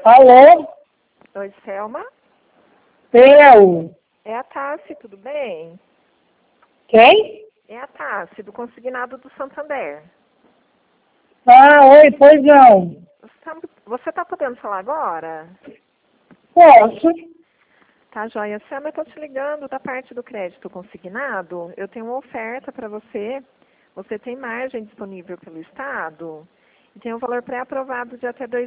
Alô? Oi, Selma? Eu? É a Tassi, tudo bem? Quem? É a Tassi, do Consignado do Santander. Ah, oi, pois não. Você tá podendo falar agora? Posso? Tá, joia. Selma, eu tô te ligando da parte do crédito consignado. Eu tenho uma oferta para você. Você tem margem disponível pelo Estado e tem um valor pré-aprovado de até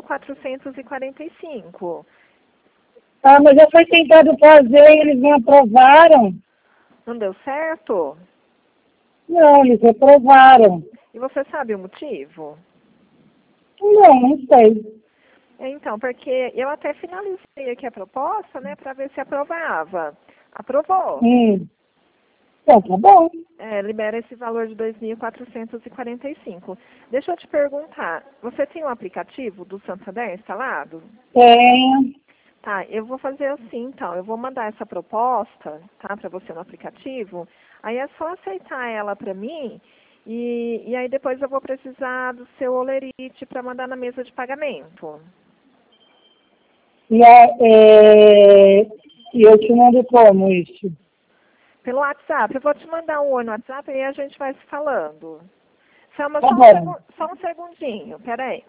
2.445. Ah, mas já foi tentado fazer e eles não aprovaram. Não deu certo? Não, eles aprovaram. E você sabe o motivo? Não sei. Então, porque eu até finalizei aqui a proposta, né, para ver se aprovava. Aprovou. Então, tá bom. Libera esse valor de 2.445. Deixa eu te perguntar, você tem um aplicativo do Santander instalado? Tenho. Tá, eu vou fazer assim, então, eu vou mandar essa proposta, tá, para você no aplicativo, aí é só aceitar ela para mim, e aí depois eu vou precisar do seu holerite para mandar na mesa de pagamento. E eu te mando como isso? Pelo WhatsApp, eu vou te mandar um oi no WhatsApp e a gente vai se falando. Selma, Tá bom. só um segundinho, peraí.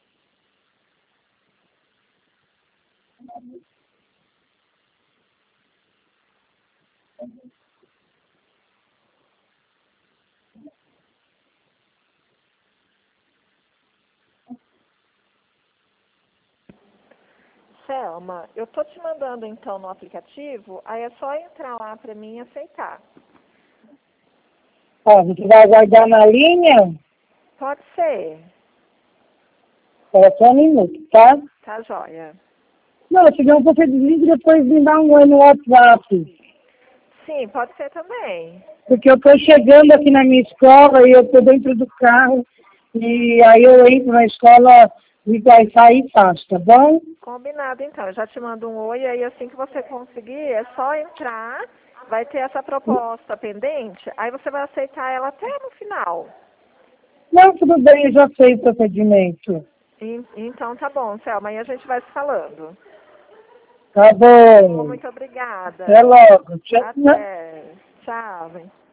Selma, eu tô te mandando então no aplicativo, aí é só entrar lá para mim e aceitar. Ó, você vai aguardar na linha? Pode ser. Espera só um minuto, tá? Tá joia. Não, se não, você desliga e depois me dá um oi no WhatsApp. Sim, pode ser também. Porque eu estou chegando aqui na minha escola e eu estou dentro do carro e aí eu entro na escola e vai sair fácil, tá bom? Combinado então. Eu já te mando um oi, aí assim que você conseguir, é só entrar, vai ter essa proposta pendente, aí você vai aceitar ela até no final. Não, tudo bem, eu já sei o procedimento. Então tá bom, Selma, aí a gente vai se falando. Tá bom. Muito obrigada. Até logo. Tchau. Até. Tchau.